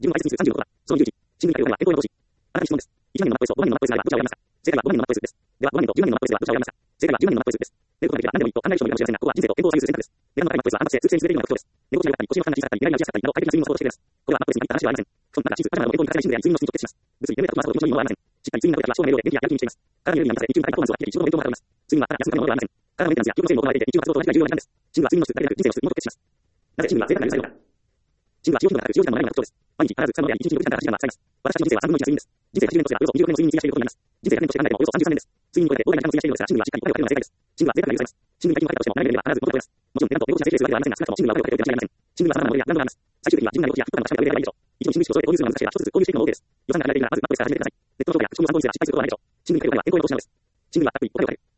自分の排出日数36は、その21、新聞会は、健康への投資。あなたに質問です。1万年のマップレスと5万年のマップレスがあれば、どちらを選びますか？正解は5万年のマップレスです。では、5万年と10万年のマップレスはどちらを選びますか？正解は10万年のマップレスです。寝ることができれば何でもいいと考える人もいるかもしれませんが、ここは人生と健康を左右する選択です。値段の高いマップレスはあなたとして通知に連れるような特徴です。寝心地が良かったり、腰の負担が小さかったり、未来が打ちやすかったりなど、快適な睡眠のサポートしてくれます。これはマップレスに限った話ではありません。その中、地図、パジャマの健康に活躍し睡眠の質に直結します。物理、眠れたと回すと気持ちのいいものはありません。しっかり睡眠が取れた人は寝る量で元気ややる気に満ちています。体のエネルギーが満たされ、リチウムの高いパフォーマンスを発揮し、一度の勉強もまたあります。睡眠はただ休むためのものではありません。体のメンテナンスや記憶の整理を行われていて、リチウムの活動と同じくらい重要な時間です。寝具は睡眠の質だけでなく人生の質にも直結します。なぜ寝具は贅沢な有作用か。寝具は使用頻度が高く、使用時間も長いのが特徴です。毎日必ず使うのであり、1日6時間から8時間は使います。私たちの人生は3分の1が睡眠です。人生80年としてはおよそ20年の睡眠に費やしていることになります。人生100年として考えてもおよそ33年です。睡眠に超えて大きな時間を費やしているのですが、寝具はしっかり声をかけるのが正解です。寝具は贅沢な有作用です。寝具に快適にかけたとしても、長い目で見れば必ず元を取れます。もちろん値段と猫背な整形するわけではありませんが、少なくとも寝具は声をかけておいて間違いありません。寝具は様々なモデルやブランドがあります。最終的には自分なりの動きや服などがしっかり売れればいいでしょう。一度に新聞紙を揃えて購入するのが難しければ、一つずつ購入していくのも OK です。予算が限られているなら、まずマップレスから始めてください。ネットの情報や口コミを参考にすれば失敗することはないでしょう。寝具にかけることは健康への投資なのです。寝具はアプリ、お金をかける。